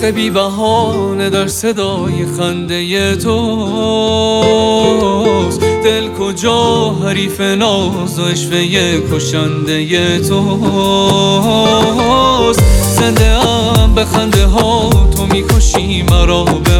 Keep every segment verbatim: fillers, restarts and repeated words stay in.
عشق بی بهانه در صدای خنده توست. دل کجا حریف ناز و عشوه کشنده توست. زنده ام به خنده ها تو میکشی مرا به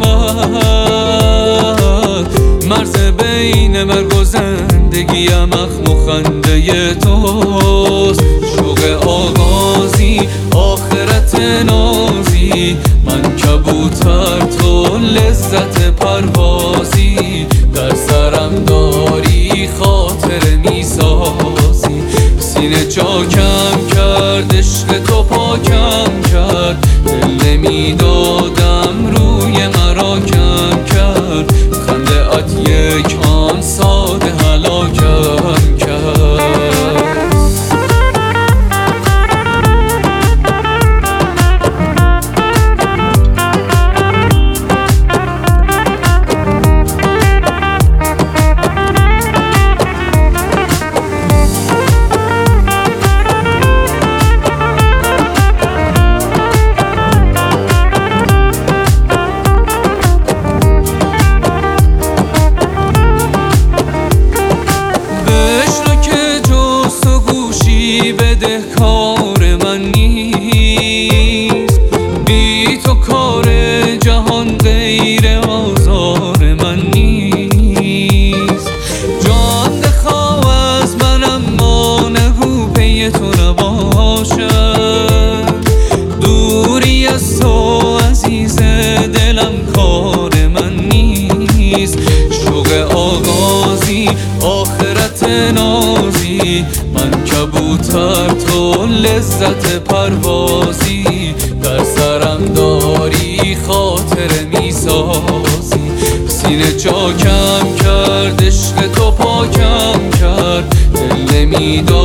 اخمد. مرز بین مرگ و زندگیم اخم و خنده توست. شوق آغازی آخرت نازی، من کبوتر تو لذت پروازی. در سرم داری خاطر میسازی. سینه جا کم کرد عشق تو پاکم کرد. دل نمیدادم روی مرا کم کرد. خنده ات یک آن ساده هلاکم کرد. بدهکار من نیست، بی تو کار جهان غیر آزار من نیست. جان بخواه از من اما نگو پی تو نباشد. دوری از تو عزیز دلم کار من نیست. شوق آغازی آخرت نازی، من کبوتر تو لذت پروازی. در سرم داری خاطر میسازی. سینه جا کم کرد عشق تو پاکم کرد. دل نمیداد